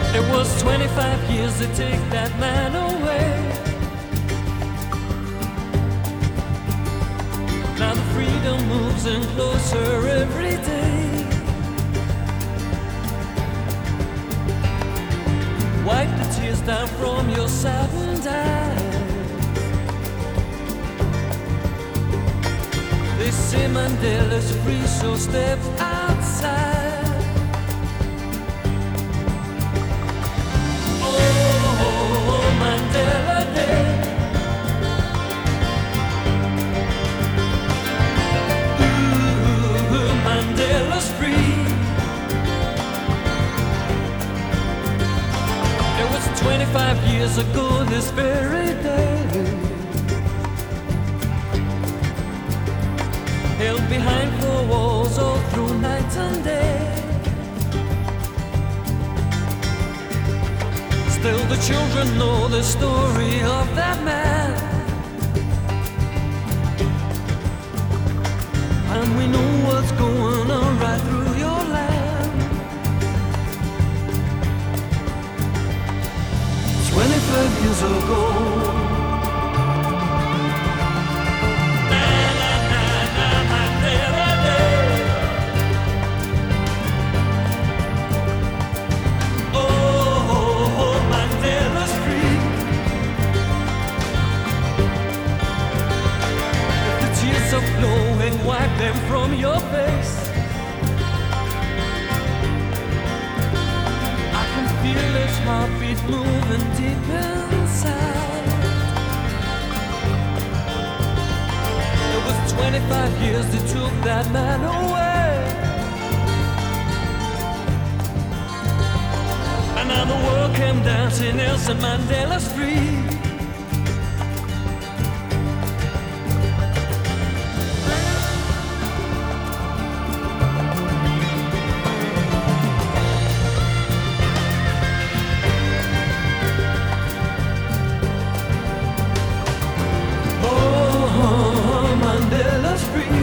It was 25 years to take that man away. Now the freedom moves in closer every day. Wipe the tears down from your saddened eyes. They say Mandela's free, so step outside. Mandela Day. Ooh, Mandela's free. It was 25 years ago this very day. Held behind four walls all through night and day. Still the children know the story of that man, and we know what's going on right through your land. 25 years ago. Flowing, wipe them from your face. I can feel his heartbeat moving deep inside. It was 25 years that took that man away, and now the world came dancing. Nelson Mandela's free. Mandela's free.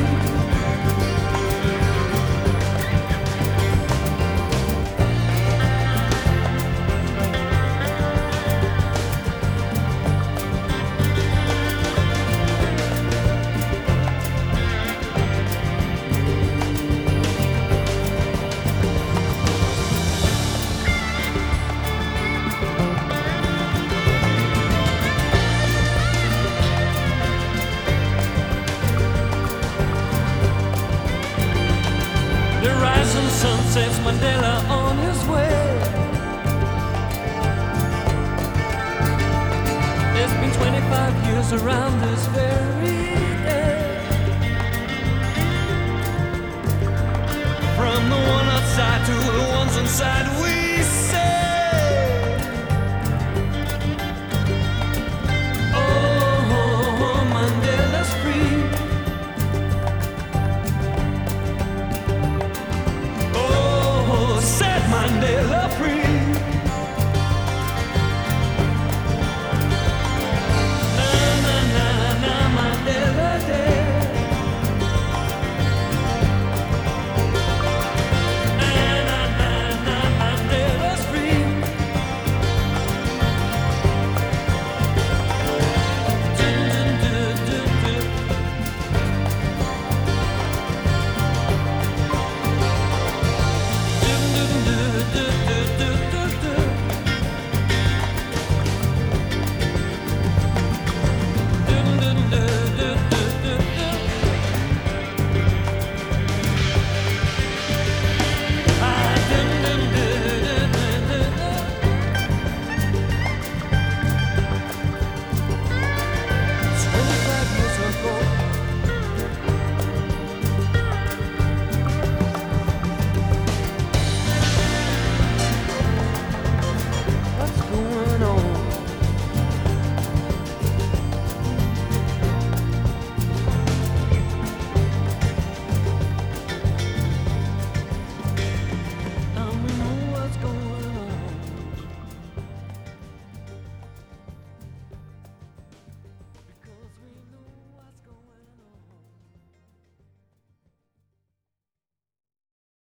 Sun sets Mandela on his way. It's been 25 years around this very day. From the one outside to the ones inside, we say, oh, Mandela's free. Mandela free.